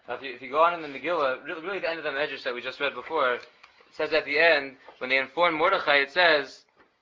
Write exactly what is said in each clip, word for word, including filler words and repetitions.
Now, if you, if you go on in the Megillah, really, really the end of the Medrash that we just read before, it says at the end, when they inform Mordechai, it says,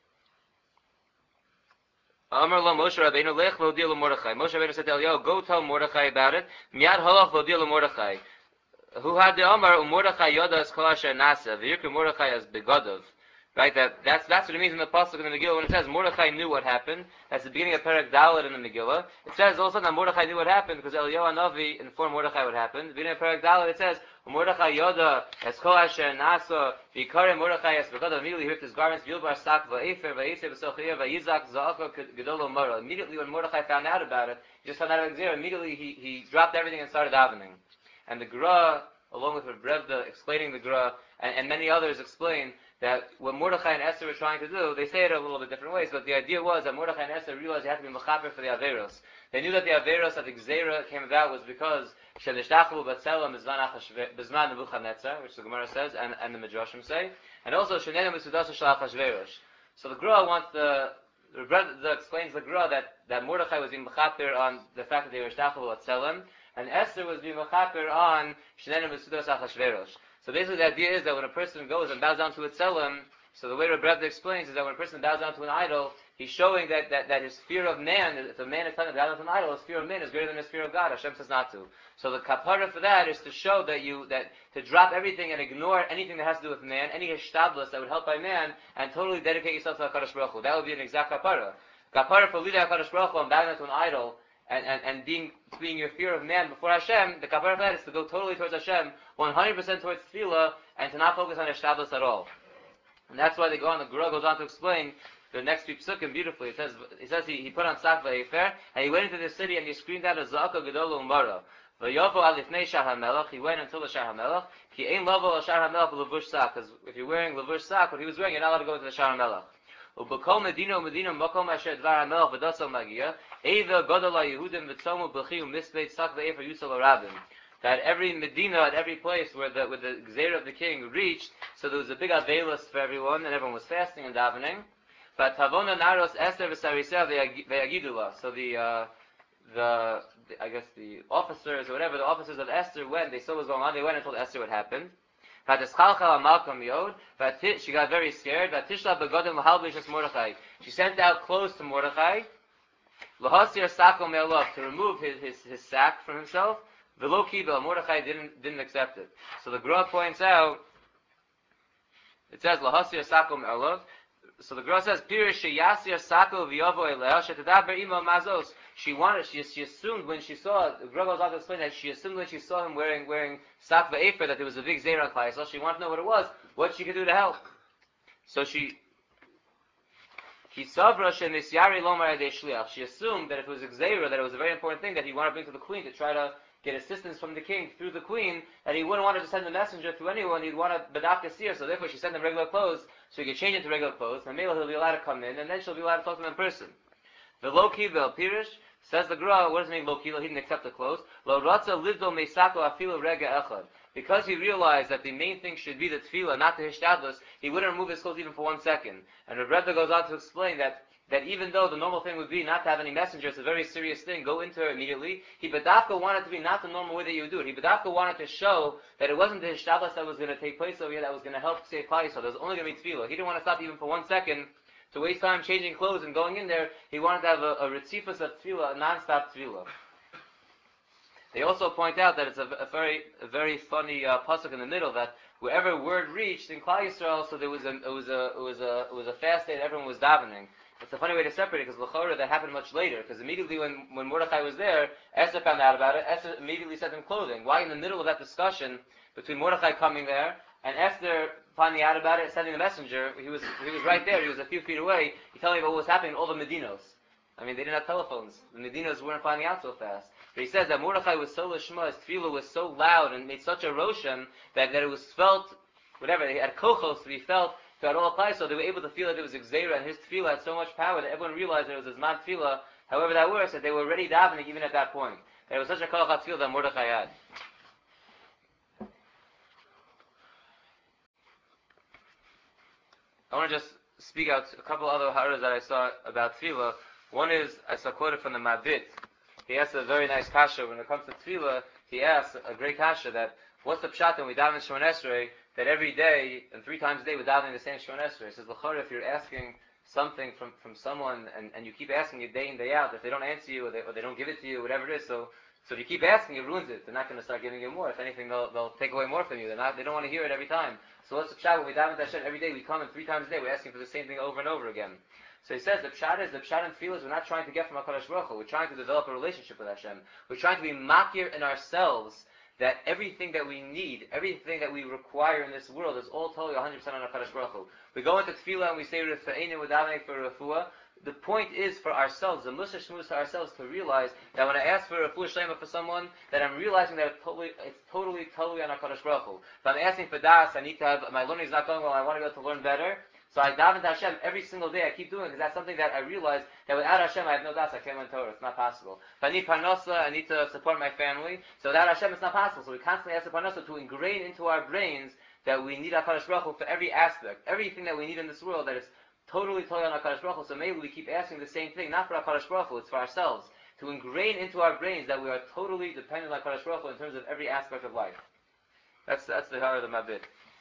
Amar lo Moshe Rabbeinu lech v'odia lo Mordechai. Moshe Rabbeinu said to Eliyahu, go tell Mordechai about it. Miyad halach v'odia lo Mordechai. Who had the Amar u Mordechai yoda as kol asher nasa. V'yirku Mordechai as begodov. Right, that, that's, that's what it means in the Pasuk in the Megillah when it says Mordechai knew what happened. That's the beginning of Perek Dalet in the Megillah. It says also that Mordechai knew what happened because Eliyahu Hanavi informed Mordechai what happened. The beginning of Perek Dalet it says Mordechai Yoda es kol asher nasa v'yikare Mordechai es v'chadav. Immediately he ripped his garments v'yilbar stak v'efer v'yiseh v'sochiyah v'yizak za'aka gedolo mara. Immediately when Mordechai found out about it, he just found out about Xer. Immediately he, he dropped everything and started davening. And the Gra, along with Rebbe explaining the Gra, and, and many others explain that what Mordechai and Esther were trying to do, they say it a little bit different ways, but the idea was that Mordechai and Esther realized they had to be mechaper for the Averos. They knew that the Averos that the Gzeira came about was because Shenishtachu Batzelam Bizman Nebuchadnezzar, which the Gemara says, and, and the Midrashim say, and also Shenena Misudasa Shal Achashverosh. So the Gra wants the, the, the explains the Gra that, that Mordechai was being mechaper on the fact that they were Shtachu Batzelam, and Esther was being mechaper on Shenena Misudasa Achashverosh. So basically the idea is that when a person goes and bows down to a tzelem, so the way Rebbe explains is that when a person bows down to an idol, he's showing that, that, that his fear of man, if a man is telling him to bow down to an idol, his fear of man is greater than his fear of God. Hashem says not to. So the kapara for that is to show that you, that to drop everything and ignore anything that has to do with man, any hishtadlus that would help by man, and totally dedicate yourself to HaKadosh Baruch Hu. That would be an exact kapara. Kapara for leading HaKadosh Baruch Hu and bowing down to an idol, And, and, and being, being your fear of man before Hashem, the kapara for that is to go totally towards Hashem, one hundred percent towards tefillah, and to not focus on Ishtablis at all. And that's why they go on, the Gra goes on to explain the next few psukim beautifully. It says, he says he, he put on sak v'efer, and he went into the city and he screamed out a zaka gedol umara. V'yovo alifnei shar hamelach, he went until the shar hamelach, ki ein lovo al shar hamelach levush sak, because if you're wearing levush sak, what he was wearing, you're not allowed to go into the shar hamelach. Ubekol medina medina makom asher dvar hamelach v'dasal magia, eva godol ha-Yehudim v'tzomu b'chiu misbeit sak v'efer yusal arabim. That every Medina, at every place where the where the Gzeira of the king reached, so there was a big avelos for everyone, and everyone was fasting and davening. But Tavona Naros Esther v'Sariseh ve'yagidula. So the, uh, the the I guess the officers or whatever the officers of Esther went, they saw what was going on. They went and told Esther what happened. She got very scared. She sent out clothes to Mordechai to remove his, his, his sack from himself. V'lo kibel, Mordechai didn't didn't accept it. So the Gra points out, it says lahasir sako me'alav. So the Gra says pirish sheyasir sako v'yavo eleh shetadaber imo mazos. She wanted, she she assumed when she saw, the Gra goes on to explain that she assumed when she saw him wearing wearing sak v'efer that there was a big zera on Klai. So she wanted to know what it was, what she could do to help. So she She assumed that if it was a Xera, that it was a very important thing that he wanted to bring to the queen to try to get assistance from the king through the queen, that he wouldn't want to send a messenger through anyone, he'd want to badaf kasir, so therefore she sent him regular clothes, so he could change into regular clothes, and maybe he'll be allowed to come in, and then she'll be allowed to talk to him in person. The low-key vel pirish, says the Gra, what does it mean low-key? He didn't accept the clothes. Lo ratza livdo meisako afilu rega echad. Because he realized that the main thing should be the tefillah, not the hishtadlus, he wouldn't remove his clothes even for one second. And the Rebbe goes on to explain that that even though the normal thing would be not to have any messenger, it's a very serious thing, go into her immediately, he Badafka wanted to be not the normal way that you would do it. He Badafka wanted to show that it wasn't the hishtadlus that was going to take place over here that was going to help save Klal Yisrael. There was only going to be tefillah. He didn't want to stop even for one second to waste time changing clothes and going in there. He wanted to have a, a ritzifus of tefillah, a non-stop tefillah. They also point out that it's a, a very, a very funny uh, pasuk in the middle that wherever word reached in Klal Yisrael, so there was a, it was a, it was a, it was a fast day that everyone was davening. It's a funny way to separate it because l'chora that happened much later. Because immediately when, when Mordechai was there, Esther found out about it. Esther immediately sent him clothing. Why in the middle of that discussion between Mordechai coming there and Esther finding out about it, sending the messenger, he was he was right there. He was a few feet away. He telling me about what was happening in all the Medinos. I mean, they didn't have telephones. The Medinos weren't finding out so fast. But he says that Mordechai was so lishma, his tefillah was so loud and made such a roshan that, that it was felt, whatever, he had kochos to be felt throughout all Klal, so they were able to feel that it was Xera, and his tefillah had so much power that everyone realized that it was his man tefillah, however that works, that they were already davening even at that point. That it was such a koch tefillah that Mordechai had. I want to just speak out a couple other haras that I saw about tefillah. One is, I saw quoted from the Mabit. He has a very nice kasha when it comes to tefillah. he asks a great kasha that what's the pshat when we daven Shemon Esrei that every day and three times a day we're davening the same Shemon Esrei. He says, l'chora, if you're asking something from, from someone and, and you keep asking it day in day out, if they don't answer you or they, or they don't give it to you, whatever it is, so so if you keep asking, it ruins it. They're not going to start giving you more. If anything, they'll they'll take away more from you. They're not. They don't want to hear it every time. So what's the pshat when we daven to Hashem every day? We come and three times a day we're asking for the same thing over and over again. So he says the pshat is the pshat and feel is we're not trying to get from HaKadosh Baruch Hu. We're trying to develop a relationship with Hashem. We're trying to be makir in ourselves that everything that we need, everything that we require in this world is all totally one hundred percent on HaKadosh Baruch Hu. We go into tefillah and we say Rifa'inu, we're davening for refuah. The point is for ourselves, the Musar Shmuz to ourselves, to realize that when I ask for a refuah shlema for someone, that I'm realizing that it's totally, it's totally, totally on HaKadosh Baruch Hu. If I'm asking for das, I need to have, my learning is not going well, I want to be able to learn better. So I daven to Hashem every single day. I keep doing it because that's something that I realize that without Hashem I have no das. I can't learn Torah. It's not possible. If I need parnasa, I need to support my family. So without Hashem, it's not possible. So we constantly ask the parnasa to ingrain into our brains that we need HaKadosh Baruch Hu for every aspect, everything that we need in this world. That it's totally, totally on HaKadosh Baruch Hu. So maybe we keep asking the same thing, not for HaKadosh Baruch Hu, it's for ourselves, to ingrain into our brains that we are totally dependent on HaKadosh Baruch Hu in terms of every aspect of life. That's that's the heart of the Mabit.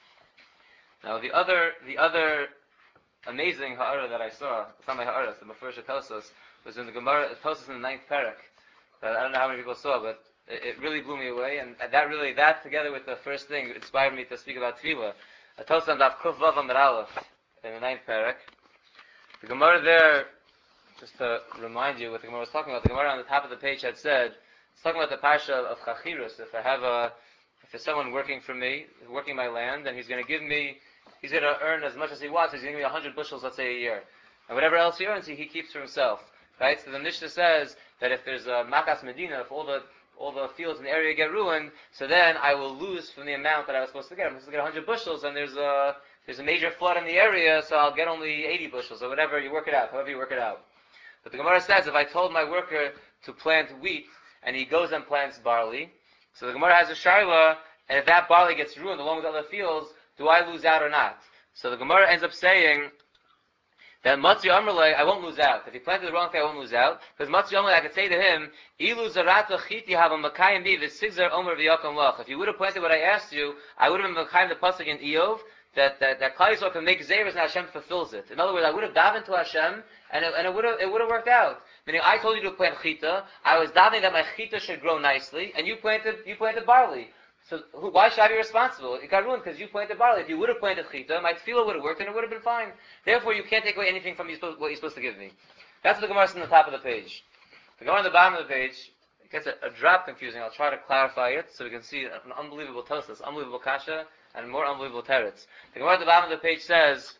Now the other the other. amazing ha'ara that I saw, it's not my ha'ara, the Mefurish Tosos, was in the Gemara, Tosos in the ninth parak, that I don't know how many people saw, but it, it really blew me away, and that really, that together with the first thing, inspired me to speak about Tefillah. A Tosos on Daf Kuf Vav Amud Aleph, in the ninth parak. The Gemara there, just to remind you what the Gemara was talking about, the Gemara on the top of the page had said, it's talking about the Parsha of Chachirus. If I have a, if there's someone working for me, working my land, and he's going to give me he's going to earn as much as he wants. He's going to give me one hundred bushels, let's say, a year. And whatever else he earns, he, he keeps for himself. Right? So the Mishnah says that if there's a Makas Medina, if all the all the fields in the area get ruined, so then I will lose from the amount that I was supposed to get. I'm supposed to get one hundred bushels, and there's a there's a major flood in the area, so I'll get only eighty bushels, or whatever. You work it out, however you work it out. But the Gemara says, if I told my worker to plant wheat, and he goes and plants barley, so the Gemara has a shaila, and if that barley gets ruined along with other fields, do I lose out or not? So the Gemara ends up saying that Matzi Amrlei, I won't lose out. If he planted the wrong thing, I won't lose out. Because Matzi Amrlei, I could say to him, Ilu zarata chiti hava makayim bi v'sigzar omer v'yakam lach. If you would have planted what I asked you, I would have been makayim the pasuk in Eov, that that that Klal Yisrael can make zeros and Hashem fulfills it. In other words, I would have davened to Hashem, and it, and it would have it would have worked out. Meaning, I told you to plant chita, I was davening that my chita should grow nicely, and you planted you planted barley. So who, why should I be responsible? It got ruined because you planted barley. If you would have planted chita, my tefillah would have worked and it would have been fine. Therefore, you can't take away anything from you, what you're supposed to give me. That's what the Gemara is on the top of the page. The Gemara on the bottom of the page, it gets a, a drop confusing. I'll try to clarify it so we can see an unbelievable tosis, unbelievable kasha, and more unbelievable teretz. The Gemara at the bottom of the page says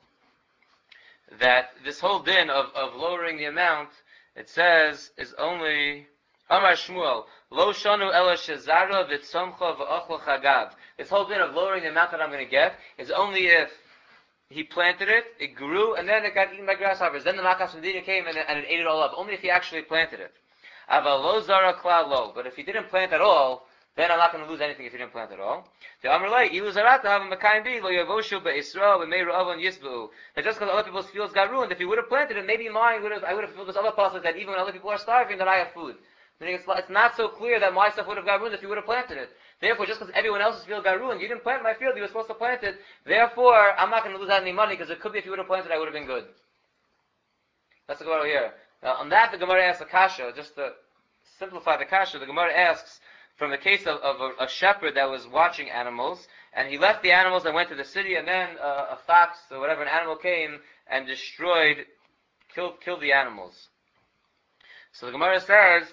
that this whole din of, of lowering the amount, it says, is only Amar Shmuel, Lo shanu ela shezara v'tzomcha v'ochla chagav. This whole bit of lowering the amount that I'm going to get is only if he planted it, it grew, and then it got eaten by grasshoppers. Then the Makas Medina came and, and it ate it all up. Only if he actually planted it. Aval lo zara klal lo. But if he didn't plant at all, then I'm not going to lose anything if he didn't plant at all. The Amar Lei, Ilu zarata hava makayim bi lo yavoshu be'Yisrael v'meiru avon yisbu. That just because other people's fields got ruined, if he would have planted it, maybe mine would have. I would have fulfilled this other pasuk that even when other people are starving, that I have food. It's, it's not so clear that my stuff would have got ruined if you would have planted it. Therefore, just because everyone else's field got ruined, you didn't plant my field, you were supposed to plant it. Therefore, I'm not going to lose out any money because it could be if you would have planted it, I would have been good. That's the Gemara here. Now, on that, the Gemara asks a kasha, just to simplify the kasha, the Gemara asks, from the case of, of a, a shepherd that was watching animals, and he left the animals and went to the city, and then uh, a fox or whatever, an animal came and destroyed, killed, killed the animals. So the Gemara says,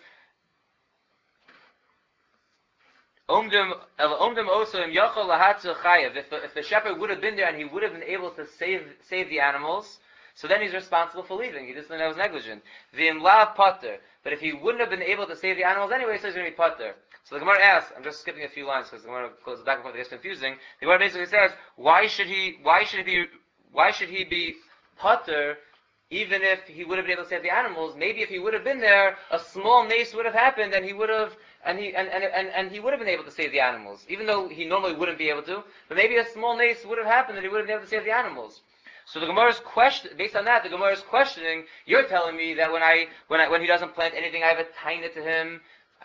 Omdim also im yachol lahatzu chayev. If the if the shepherd would have been there and he would have been able to save save the animals, so then he's responsible for leaving. He just was negligent. V'im lav pater. But if he wouldn't have been able to save the animals anyway, so he's going to be pater. So the Gemara asks. I'm just skipping a few lines because the Gemara goes back and forth. It gets confusing. The Gemara basically says, why should he? Why should he be? Why should he be pater? Even if he would have been able to save the animals, maybe if he would have been there, a small nace would have happened, and he would have, and he and, and, and, and he would have been able to save the animals, even though he normally wouldn't be able to. But maybe a small nace would have happened, and he would have been able to save the animals. So the Gemara's question, based on that, the Gemara is questioning. You're telling me that when I when I when he doesn't plant anything, I have a taina to him.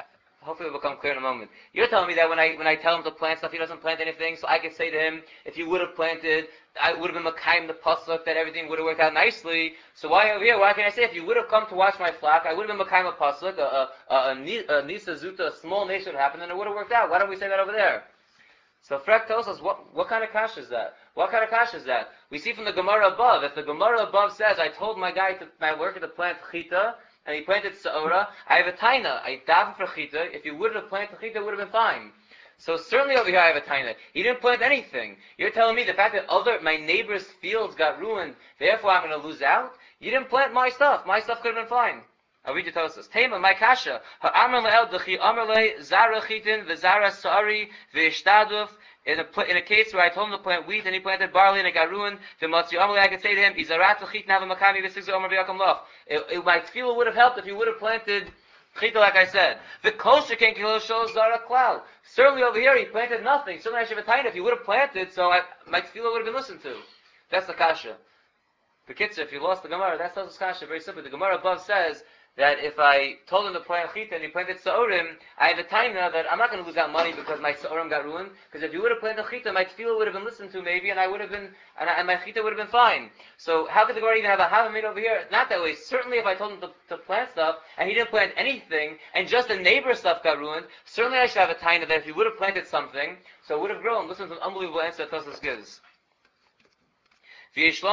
hopefully it'll become clear in a moment. You're telling me that when I when I tell him to plant stuff, he doesn't plant anything, so I could say to him, if you would have planted, I would have been Makayim the pasuk, that everything would have worked out nicely. So why over here, why can I say, if you would have come to watch my flock, I would have been Makayim a pasuk, a, a, a, a Nisa Zuta, a small nation would happen, and it would have worked out. Why don't we say that over there? So Frek tells us, what, what kind of kash is that? What kind of kash is that? We see from the Gemara above, if the Gemara above says, I told my guy, to, my worker to plant chita, and he planted Sa'ora, I have a taina. I daven for chita. If you would have planted chita, it would have been fine. So certainly over here I have a taina. He didn't plant anything. You're telling me the fact that other, my neighbor's fields got ruined, therefore I'm going to lose out? You didn't plant my stuff. My stuff could have been fine. I'll read you Tosas. Tema, my kasha. Ha'amr le'el d'chi amr le' zara chitin v'zara sa'ari v'ishtaduf. In a, in a case where I told him to plant wheat and he planted barley and it got ruined, the Matzi Amr, I could say to him, Izarat l'chit nava makami v'sigza omer v'yakom loch. My tefillah would have helped if he would have planted chita like I said. The kosher can kilo shows zara cloud. Certainly over here he planted nothing. Certainly I should have tied if he would have planted, so I, my tefillah would have been listened to. That's the kasha. The Kitzur, if you lost the Gemara, that's the kasha. Very simple. The Gemara above says that if I told him to plant chita and he planted sa'orim, I have a time now that I'm not going to lose out money because my sa'orim got ruined. Because if you would have planted chita, my tefillah would have been listened to maybe, and I would have been, and, I, and my chita would have been fine. So how could the Gemara even have a hava made over here? It's not that way. Certainly, if I told him to, to plant stuff and he didn't plant anything, and just the neighbor's stuff got ruined, certainly I should have a time that if he would have planted something, so it would have grown. Listen to an unbelievable answer that Tosfos gives. The case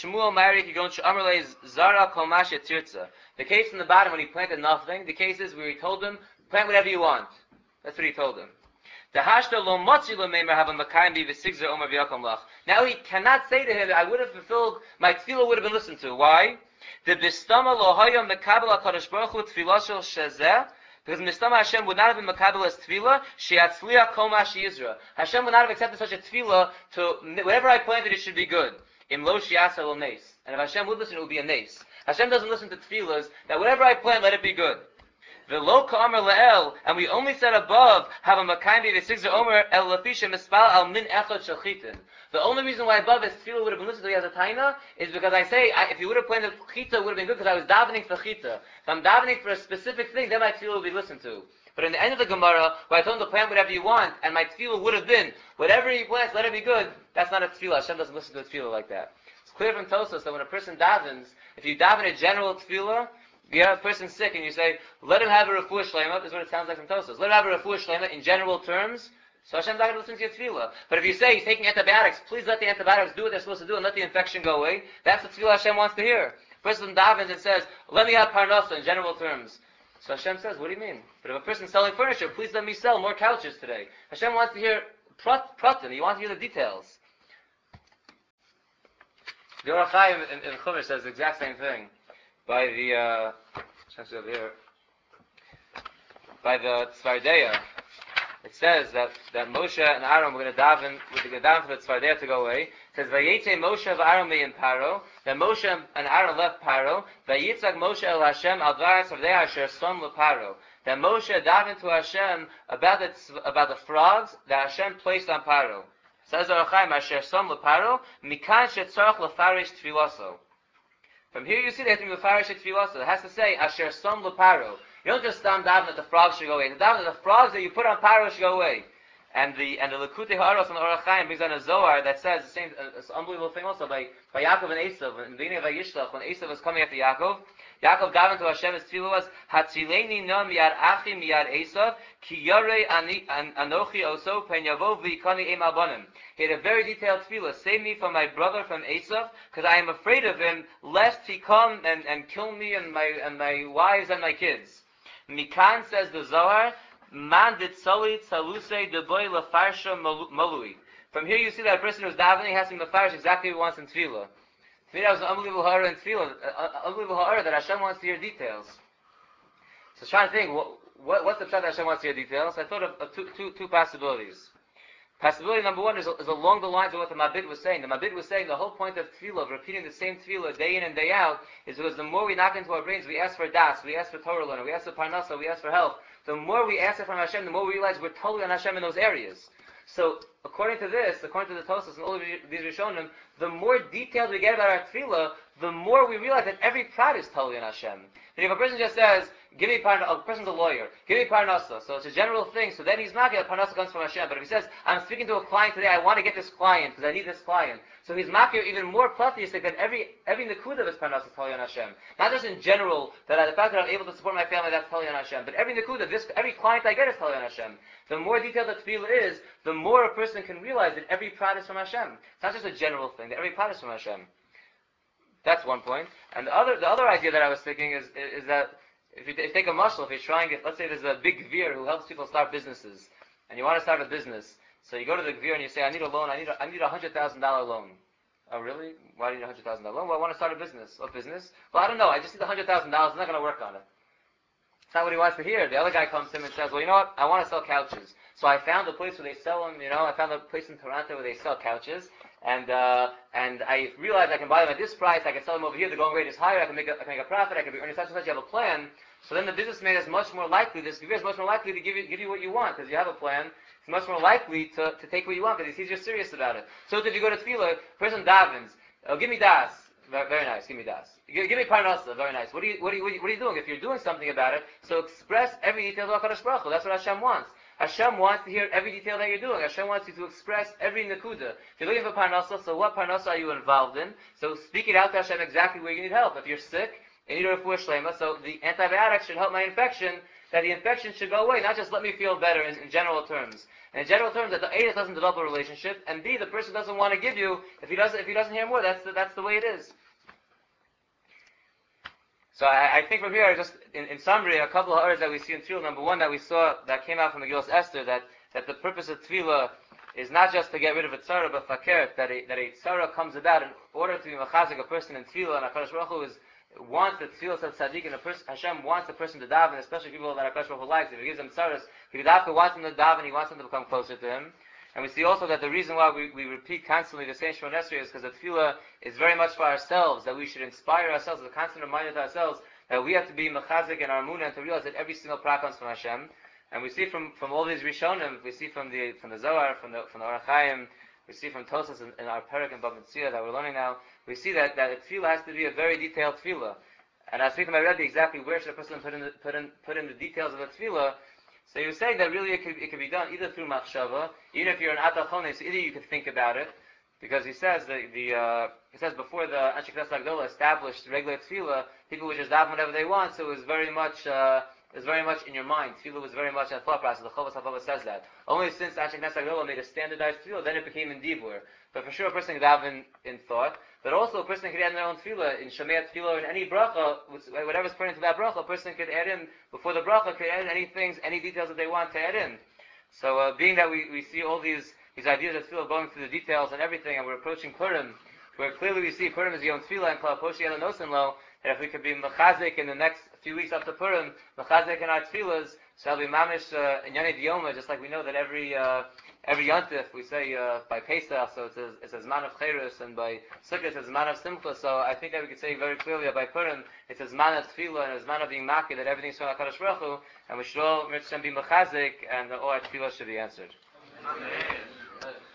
in the bottom when he planted nothing, the case is where he told him, plant whatever you want. That's what he told him. Now he cannot say to him, I would have fulfilled, my tefillah would have been listened to. Why? Because Mistama Hashem would not have been Makabel as Tefillah, Sheatzliya Kol Ma She'Yizra. Hashem would not have accepted such a Tefillah to, whatever I planted, it should be good. Im Lo She'asa Lo Nes. And if Hashem would listen, it would be a Nes. Hashem doesn't listen to Tefillahs, that whatever I plant, let it be good. V'lo Ka'amar La'el, and we only said above, have a Makayim V'Sigzer Omer El Lafisha Mispal Al Min Echad Shachitin. The only reason why above his tefillah would have been listened to as a taina is because I say, I, if you would have planted chita, it would have been good because I was davening for chita. If I'm davening for a specific thing, then my tefillah will be listened to. But in the end of the Gemara, where I told him to plant whatever you want, and my tefillah would have been, whatever he plants, let it be good, that's not a tefillah. Hashem doesn't listen to a tefillah like that. It's clear from Tosfos that when a person davens, if you daven a general tefillah, you have a person sick and you say, let him have a refuah shlema, this is what it sounds like from Tosfos. Let him have a refuah shlema in general terms, so Hashem's not going to listen to your tefillah. But if you say he's taking antibiotics, please let the antibiotics do what they're supposed to do and let the infection go away, that's the tefillah Hashem wants to hear. A person davens and says, let me have parnasa in general terms. So Hashem says, what do you mean? But if a person's selling furniture, please let me sell more couches today. Hashem wants to hear prat, pratim, he wants to hear the details. The Orach Chaim in, in Chumash says the exact same thing. By the, uh, over here, by the Tzvardeya, it says that, that Moshe and Aaron were going to daven, were going to daven for the Tzvardeya to go away. It says, Vayetze Moshe v'Aaron me'in Paro, that Moshe and Aaron left Paro, Vayitzak Moshe el Hashem al dvar Tzvardeya asher som leParo. That Moshe davened to Hashem about the, about the frogs that Hashem placed on Paro. Says the Orach Chaim, asher som leParo, mikan shetzorach lefarish tfilaso. From here you see they have to be lefarish tfilaso. It has to say, asher som leParo. You don't just stand daven that the frogs should go away. The daven that the frogs that you put on Paro should go away. And the and the Likutei Ha'aros on the Orach Chaim brings on a Zohar that says the same, uh, it's an unbelievable thing also by, by Yaakov and Esav. In the beginning of Vayishlach, when Esav was coming after Yaakov, Yaakov davened to Hashem, his tefillah was, Hatzileni no miyad achi miyad Esav, ki yarei anochi oso pen yavo v'yikani em albanim. He had a very detailed tefillah, save me from my brother from Esav, because I am afraid of him, lest he come and, and kill me and my and my wives and my kids. Mikan, says the Zohar, Man dit soli tsaluse de boy lafarsha malui. From here you see that a person who's davening has to be mafarish exactly what he wants in tefillah. To me that was an unbelievable ha'ara in tefillah, uh, unbelievable ha'ara that Hashem wants to hear details. So I was trying to think, what, what, what's the pshat that Hashem wants to hear details? I thought of, of two, two, two possibilities. Possibility number one is, is along the lines of what the Mabit was saying. The Mabit was saying the whole point of tefillah, of repeating the same tefillah day in and day out, is because the more we knock into our brains, we ask for das, we ask for Torah learner, we ask for parnasa, we ask for health. The more we ask it from Hashem, the more we realize we're totally on Hashem in those areas. So, according to this, according to the Tosfos and all of these Rishonim, the more details we get about our tefillah, the more we realize that every prat is totally on Hashem. And if a person just says, give me parnasa. A person's a lawyer. Give me parnasa. So it's a general thing. So then he's makir that parnasa comes from Hashem. But if he says, I'm speaking to a client today, I want to get this client because I need this client. So he's makir even more pluralistic than every every nekuda of his parnasa is tali on Hashem. Not just in general that I, the fact that I'm able to support my family, that's tali on Hashem. But every nekuda, this every client I get is tali on Hashem. The more detailed the tefillah is, the more a person can realize that every prat is from Hashem. It's not just a general thing, that every prat is from Hashem. That's one point. And the other the other idea that I was thinking is is, is that if you, t- if you take a mashal, if you're trying it, let's say there's a big gvir who helps people start businesses, and you want to start a business, so you go to the gvir and you say, I need a loan, I need a, I need a hundred thousand dollar loan. Oh really? Why do you need a hundred thousand dollar loan? Well, I want to start a business. What business? Well, I don't know. I just need a hundred thousand dollars. I'm not going to work on it. It's not what he wants to hear. The other guy comes to him and says, well, you know what? I want to sell couches. So I found a place where they sell them, you know, I found a place in Toronto where they sell couches, and uh, and I realized I can buy them at this price, I can sell them over here, the going rate is higher, I can make a, I can make a profit, I can be earning such and such, you have a plan. So then the businessman is much more likely, this giver is much more likely to give you, give you what you want, because you have a plan. He's much more likely to, to take what you want, because he sees you're serious about it. So if you go to tefillah, person davens, oh, give me das. Very nice, give me das. Give, give me parnasa, very nice. What are, you, what, are you, what are you doing? If you're doing something about it, so express every detail of HaKadosh Baruch Hu. That's what Hashem wants. Hashem wants to hear every detail that you're doing. Hashem wants you to express every nekuda. If you're looking for parnasa, so what parnasa are you involved in? So speak it out to Hashem exactly where you need help. If you're sick, and you need a refuah shlema, so the antibiotic should help my infection, that the infection should go away, not just let me feel better in, in general terms. And in general terms, that the A, it doesn't develop a relationship, and B, the person doesn't want to give you, if he doesn't, if he doesn't hear more, that's the, that's the way it is. So I, I think from here, just in, in summary, a couple of words that we see in Tefillah. Number one, that we saw that came out from the Megillas Esther, that, that the purpose of Tefillah is not just to get rid of a tzara, but fakert, that a, that a tzara comes about in order to be machazik a person in Tefillah, and HaKadosh Baruch Hu is, wants the Tefillah of tzaddik, and a person, Hashem wants the person to daven, especially people that HaKadosh Baruch Hu likes. If he gives them tzaras, he wants them to daven, he wants them to become closer to him. And we see also that the reason why we, we repeat constantly the same Shemona Esrei is because the tefillah is very much for ourselves, that we should inspire ourselves, as a constant reminder to ourselves, that we have to be mechazik in our emunah and to realize that every single prayer comes from Hashem. And we see from, from all these Rishonim, we see from the from the Zohar, from the from the Orach Chaim, we see from Tosas in, in our Perek and Bava Metzia that we're learning now, we see that, that a tefillah has to be a very detailed tefillah. And I was speaking to my Rebbe exactly where should a person put in the, put in put in the details of a tefillah. So he was saying that really it could, it could be done either through machshava, even if you're an atachone, so either you could think about it, because he says the the uh, he says before the Anshe Knesset Agdola established regular tefillah, people would just daven whatever they want, so it was very much uh, it was very much in your mind. Tefillah was very much in the thought process. The Chovas HaLevavos says that. Only since Anshe Knesset Agdola made a standardized tefillah, then it became in dibur. But for sure, a person can daven in thought. But also, a person could add in their own tefillah, in Shemei tefillah, or in any bracha, whatever's put into that bracha, a person could add in, before the bracha, could add in any things, any details that they want to add in. So, uh, being that we, we see all these these ideas of tefillah going through the details and everything, and we're approaching Purim, where clearly we see Purim is Yom Tefillah and Kol Poshi Ela Nosen Lo, and if we could be mechazik in the next few weeks up to Purim, mechazik in our tefillahs, shall be mamish uh, in Yonei Diyoma, just like we know that every uh, every Yontif we say uh, by Pesach, so it's a, it's a Zman of Cherus, and by Sukkot it's a Zman of Simcha, so I think that we could say very clearly that by Purim it's a Zman of Tefillah and a Zman of being Maki, that everything's from HaKadosh Baruch Hu, and we should all be mechazik, and all our tefillah should be answered. Amen.